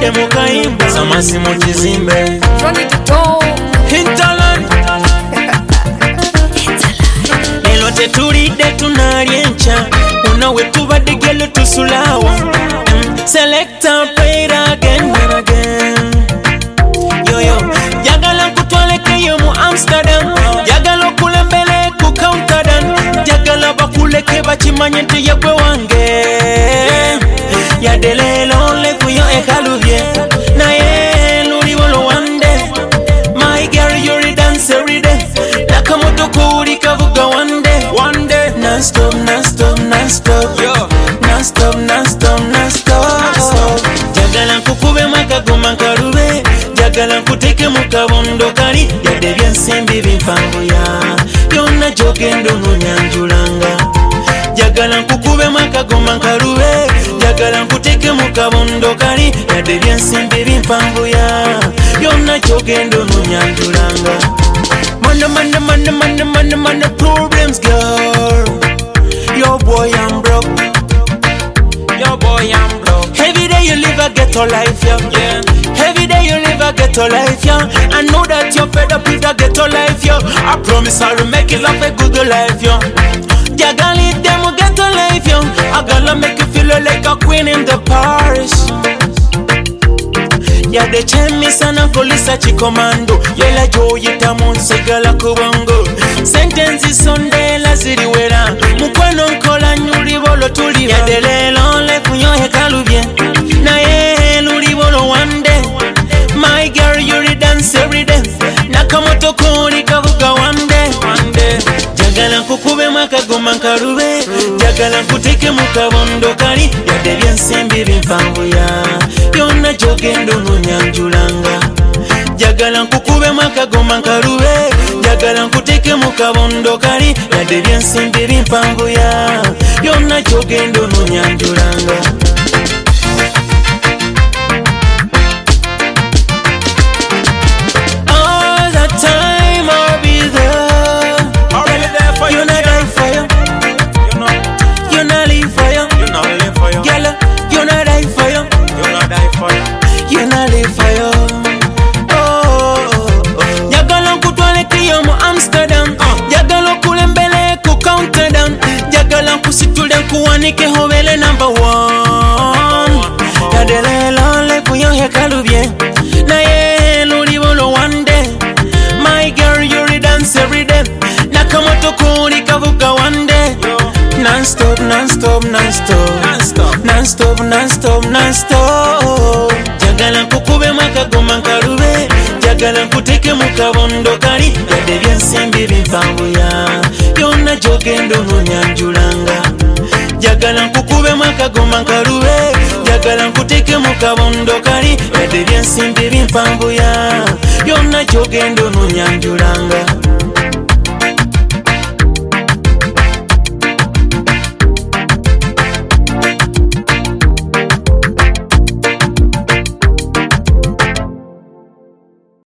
tubadde mu kayimba samasi mu kizimbe Hinterland lelo tetulidde tunaalya enkya uno we tubadde gelo tusulaawo Selector play it again and again Yo jagala nkutwalekeyo mu Amsterdam jagala okulembere ku Countdown jagala bakuleke bakimanye nti yegwe wange yadde leero nlefuyo ekalubye naye luliwolo one day my girl you dance every day nakamotoka uli kavuga one day non-stop jagala nkukube makagoma nkalube jagala nkuteke mu kabondo kali yadde byensimbi bimpanguya byonna gyogenda ononyanjulanga jagala nkukube makagoma nkalube jagala nkuteke mu kabondo kali yadde byensimbi bimpanguya byonna gyogenda ononyanjulanga Money problems girl Your boy I'm broke Every day you live a ghetto life, yeah. Every day you live a ghetto life, yeah. I know that you're fed up with a ghetto life, yeah. I promise I'll make you live a good life, yeah. Jagali demo ghetto life, yeah. I gonna make you feel like a queen in the parish. Yeah, they chain me sana kolisa chikomando. Yela joyita monsigala kubongo. Sentences Sunday la ziriwera. Mukwano nkola nyuli bolo tuli. Yeah, de lelo lefunyo hekalubye. Na ye luli bolo one day. My girl you dance every day. Nakamoto kuri kavuga one day. Jagala nkukube makagoma nkalube. Jagala nkuteke mu kabondo kali. Yadde byensimbi bimpanguya. Byonna gyogenda ononyanjulanga jagala nkukube makagoma nkalube jagala nkuteke mu kabondo kali yadde byensimbi bimpanguya byonna gyogenda ononyanjulanga all the time I'll be there for you. You're not die for you. You're not live for you. Girl, you're not die for you. You not live for you. Jagala nkutwalekeyo mu Amsterdam jagala okulembere ku Countdown jagala nkusitule nkuwanike hobele number one yadde leero nlefuyo hekalubye naye luli bolo one day my girl you dance every day nakamotoka uli kavuga one day non-stop jagala nkukube makagoma nkalube jagala nkuteke mu kabondo kali yadde byensimbi bimpanguya byonna gyogenda ononyanjulanga jagala nkukube makagoma nkalube jagala nkuteke mu kabondo kali yadde byensimbi bimpanguya byonna gyogenda ononyanjulanga